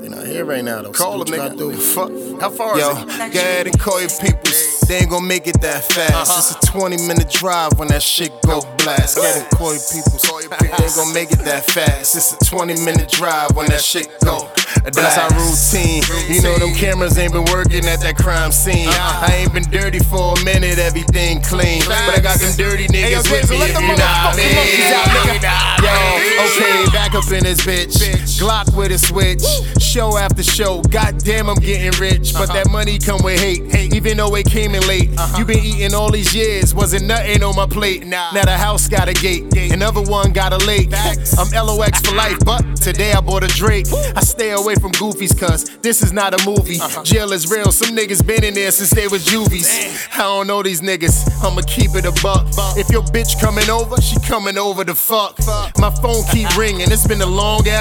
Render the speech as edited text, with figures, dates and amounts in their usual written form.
They not here right now though. Call them, nigga. Fuck. How far is it? Yo, go ahead and call your peoples. They ain't gon' make it that fast. It's a 20-minute drive when that shit go blast. Go ahead and call your peoples. They ain't gon' make it that fast. It's a 20-minute drive when that shit go. That's our routine. You know them cameras ain't been working at that crime scene. I ain't been dirty for a minute, everything clean. But I got them dirty niggas with me, if you know what I mean. Yo, okay, back up in this bitch. Glock with a switch. Show after show, goddamn I'm getting rich. But that money come with hate, even though it came in late. You been eating all these years, wasn't nothing on my plate. Now the house got a gate, another one got a lake. I'm LOX for life, but today I bought a Drake. I stay away from goofies, cause this is not a movie. Jail is real, some niggas been in there since they was juvies. I don't know these niggas, I'ma keep it a buck. If your bitch coming over, she coming over to fuck. My phone keep ringing, it's been a long ass